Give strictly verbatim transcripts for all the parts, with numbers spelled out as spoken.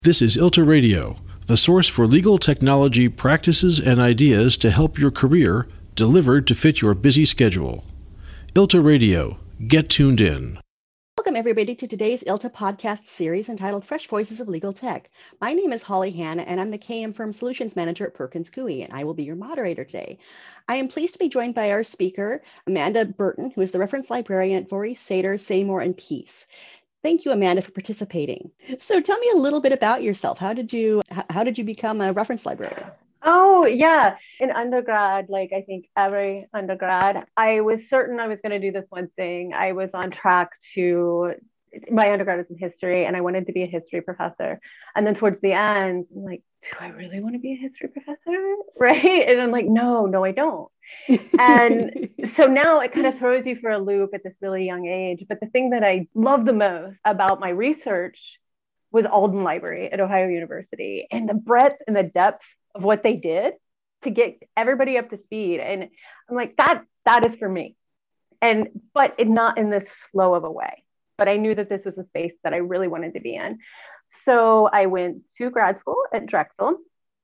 This is ILTA Radio, the source for legal technology practices and ideas to help your career, delivered to fit your busy schedule. ILTA Radio. Get tuned in. Welcome, everybody, to today's ILTA podcast series entitled Fresh Voices of Legal Tech. My name is Holly Hanna, and I'm the K M Firm Solutions Manager at Perkins Coie, and I will be your moderator today. I am pleased to be joined by our speaker, Amanda Burton, who is the reference librarian at Vorys, Sater, Seymour, and Peace. Thank you, Amanda, for participating. So tell me a little bit about yourself. How did you how did you become a reference librarian? Oh, yeah. In undergrad, like I think every undergrad, I was certain I was going to do this one thing. I was on track to, my undergrad is in history, and I wanted to be a history professor. And then towards the end, I'm like, do I really want to be a history professor? Right? And I'm like, no, no, I don't. And so now it kind of throws you for a loop at this really young age. But the thing that I love the most about my research was Alden Library at Ohio University, and the breadth and the depth of what they did to get everybody up to speed. And I'm like, that that is for me. And but it, not in this slow of a way. But I knew that this was a space that I really wanted to be in. So I went to grad school at Drexel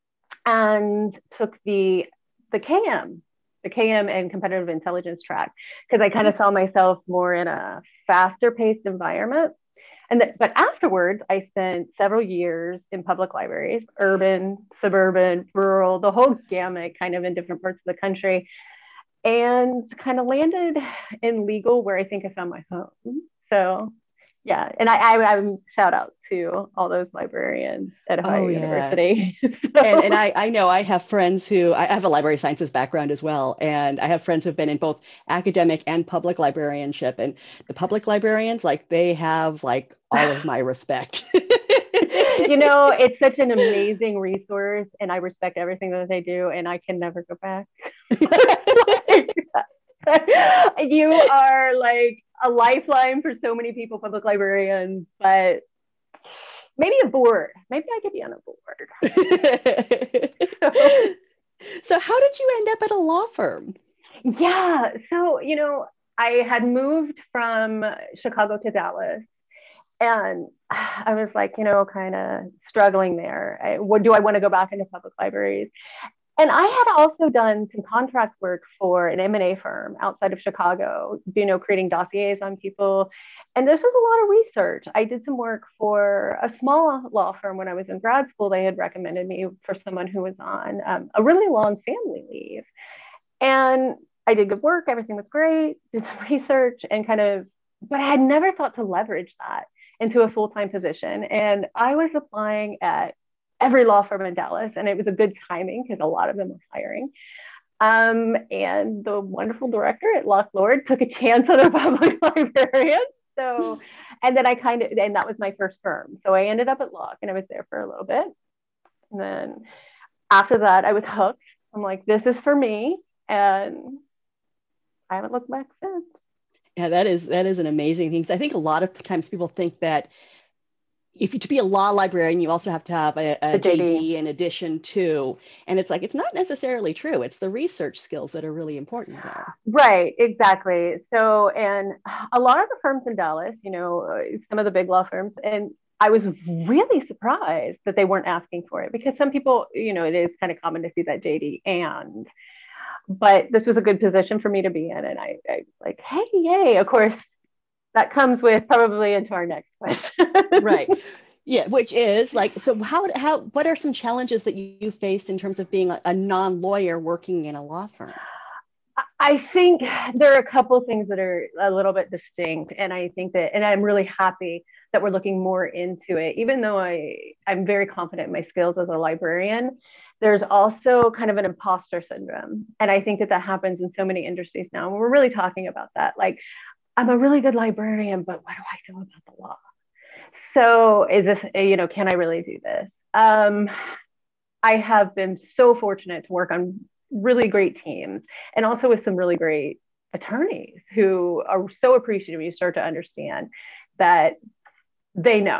and took the the K M. the K M and competitive intelligence track, because I kind of saw myself more in a faster paced environment. And th- but afterwards, I spent several years in public libraries, urban, suburban, rural, the whole gamut, kind of in different parts of the country, and kind of landed in legal, where I think I found my home. So yeah, and I, I, I shout out to all those librarians at Ohio oh, yeah. University. so. And, and I, I know I have friends who, I have a library sciences background as well. And I have friends who've been in both academic and public librarianship. And the public librarians, like they have like all of my respect. You know, it's such an amazing resource, and I respect everything that they do, and I can never go back. You are like a lifeline for so many people, public librarians, but maybe a board. Maybe I could be on a board. so, so how did you end up at a law firm? Yeah. So, you know, I had moved from Chicago to Dallas, and I was like, you know, kind of struggling there. I, what, do I want to go back into public libraries? And I had also done some contract work for an M and A firm outside of Chicago, you know, creating dossiers on people. And this was a lot of research. I did some work for a small law firm when I was in grad school. They had recommended me for someone who was on um, a really long family leave. And I did good work. Everything was great. Did some research and kind of, but I had never thought to leverage that into a full-time position. And I was applying at every law firm in Dallas, and it was a good timing because a lot of them were hiring. Um, and the wonderful director at Locke Lord took a chance on a public librarian. So, and then I kind of, and that was my first firm. So I ended up at Locke, and I was there for a little bit. And then after that, I was hooked. I'm like, this is for me, and I haven't looked back since. Yeah, that is that is an amazing thing. I think a lot of times people think that if you to be a law librarian, you also have to have a, a J D in addition to, and it's like, it's not necessarily true. It's the research skills that are really important there. Right, exactly. So, and a lot of the firms in Dallas, you know, some of the big law firms, and I was really surprised that they weren't asking for it, because some people, you know, it is kind of common to see that J D and, but this was a good position for me to be in. And I, I was like, hey, yay, of course, that comes with probably into our next question. Right. Yeah. Which is like, so how, how, what are some challenges that you, you faced in terms of being a, a non-lawyer working in a law firm? I think there are a couple things that are a little bit distinct. And I think that, and I'm really happy that we're looking more into it, even though I, I'm very confident in my skills as a librarian. There's also kind of an imposter syndrome. And I think that that happens in so many industries now. And we're really talking about that. Like, I'm a really good librarian, but what do I know about the law? So is this, you know, can I really do this? Um, I have been so fortunate to work on really great teams, and also with some really great attorneys who are so appreciative. You start to understand that they know,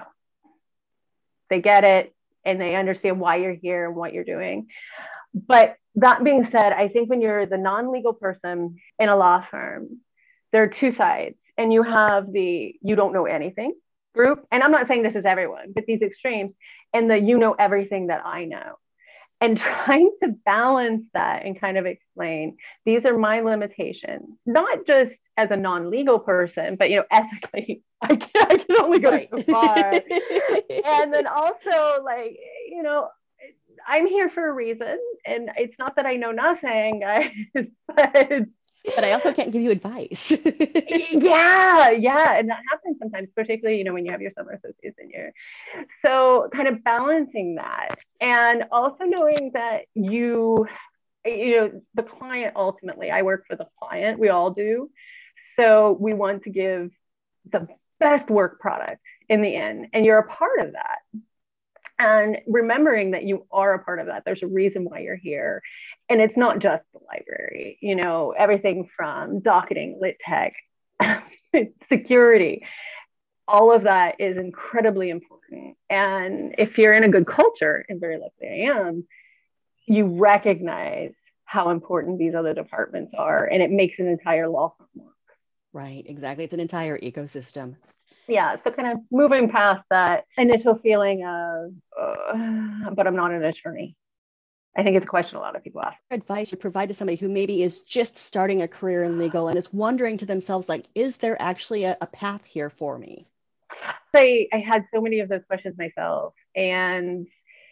they get it, and they understand why you're here and what you're doing. But that being said, I think when you're the non-legal person in a law firm, there are two sides, and you have the, you don't know anything, group, and I'm not saying this is everyone, but these extremes, and the you know everything that I know. And trying to balance that and kind of explain, these are my limitations, not just as a non-legal person, but, you know, ethically, I can, I can only go right. so far. And then also, like, you know, I'm here for a reason. And it's not that I know nothing, guys, but... But I also can't give you advice. yeah, yeah. And that happens sometimes, particularly, you know, when you have your summer associates in your... So kind of balancing that. And also knowing that you, you know, the client, ultimately, I work for the client, we all do. So we want to give the best work product in the end. And you're a part of that. And remembering that you are a part of that, there's a reason why you're here. And it's not just the library, you know, everything from docketing, lit tech, security, all of that is incredibly important. And if you're in a good culture, and very likely I am, you recognize how important these other departments are. And it makes an entire law firm work. Right, exactly. It's an entire ecosystem. Yeah, so kind of moving past that initial feeling of, uh, but I'm not an attorney. I think it's a question a lot of people ask. Advice you provide to somebody who maybe is just starting a career in legal and is wondering to themselves, like, is there actually a, a path here for me? I, I had so many of those questions myself. And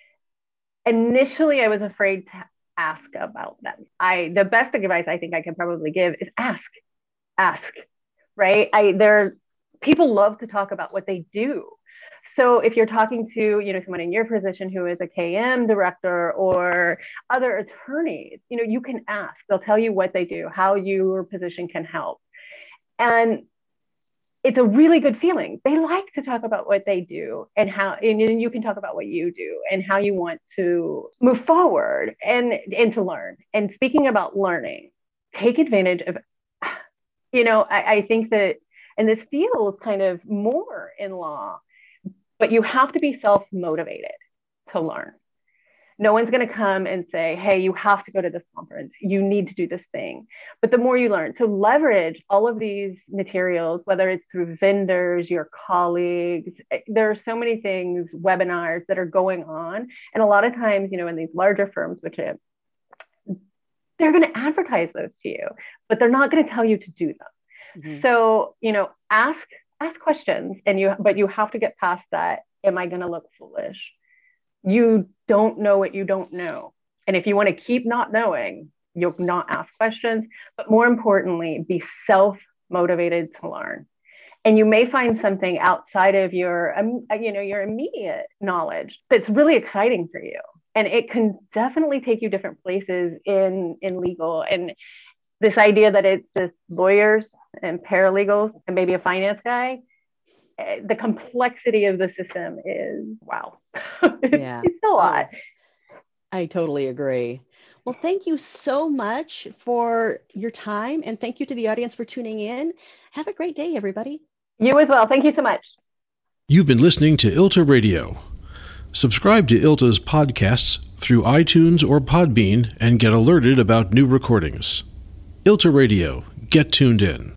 initially I was afraid to ask about them. I the best advice I think I can probably give is ask, ask, right? I there people love to talk about what they do. So if you're talking to, you know, someone in your position who is a K M director or other attorneys, you know, you can ask. They'll tell you what they do, how your position can help. And it's a really good feeling. They like to talk about what they do and how, and you can talk about what you do and how you want to move forward and, and to learn. And speaking about learning, take advantage of, you know, I, I think that, and this feels kind of more in law, but you have to be self-motivated to learn. No one's going to come and say, hey, you have to go to this conference. You need to do this thing. But the more you learn, so leverage all of these materials, whether it's through vendors, your colleagues, there are so many things, webinars that are going on. And a lot of times, you know, in these larger firms, which are, they're going to advertise those to you, but they're not going to tell you to do them. Mm-hmm. So, you know, ask, ask questions and you, but you have to get past that. Am I going to look foolish? You don't know what you don't know. And if you want to keep not knowing, you'll not ask questions, but more importantly, be self-motivated to learn. And you may find something outside of your, um, you know, your immediate knowledge that's really exciting for you. And it can definitely take you different places in, in legal. And this idea that it's just lawyers and paralegals and maybe a finance guy, the complexity of the system is, wow. Yeah. It's a lot. I totally agree. Well, thank you so much for your time. And thank you to the audience for tuning in. Have a great day, everybody. You as well. Thank you so much. You've been listening to I L T A Radio. Subscribe to I L T A's podcasts through iTunes or Podbean and get alerted about new recordings. I L T A Radio. Get tuned in.